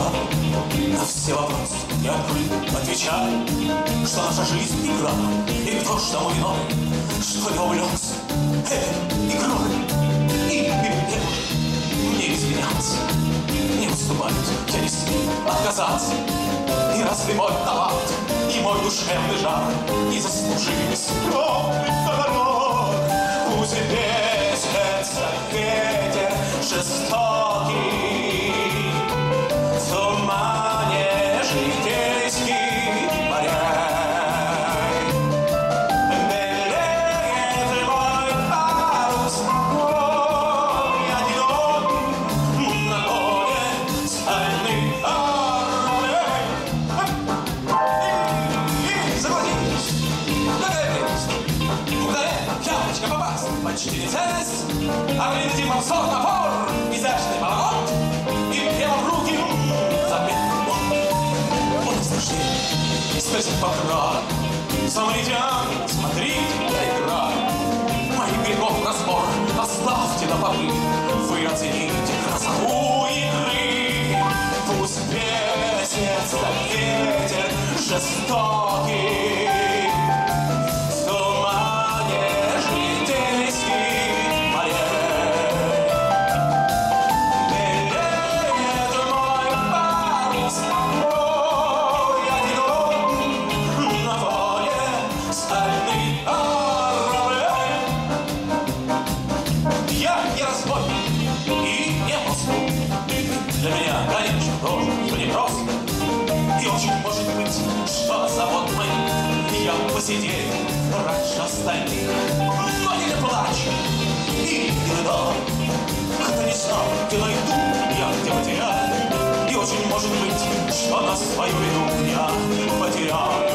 глаза. На все вопросы я открыто отвечаю, что наша жизнь игра, и кто ж тому виной, что я увлекся этой игрой. И перед тем мне извиняться не уступают, я не смею отказаться. И разве мой талант и мой душевный жар не заслужили скромных дорог? Пусть бесится ветер жестокий в тумане житейских морей. Белеет мой парус, мой одинокий на море стальных орудий. И согласитесь, какая прелесть! Мгновенно яблочко попасть почти не целясь, а глядите мансор напор, изящный поворот, и прямо в руки заметный бок. Вот наслаждение скользит по краю. Смотрите, смотрите, я играю. Моих грехов разбор оставьте на поры. Вы оцените красоту игры. Пусть бесится ветер жестокий в тумане житейских морей. Белеет мой парус, мой одинокий на воле стальных орудий. Я не разбойник и не пастух. Для меня, конечно, тоже непросто. И очень может быть, что завод мой я посидел раньше остальных. Но не плачь и не рыдай, когда не знал, где найду я, где потеряю. И очень может быть, что на свою вину я потеряю.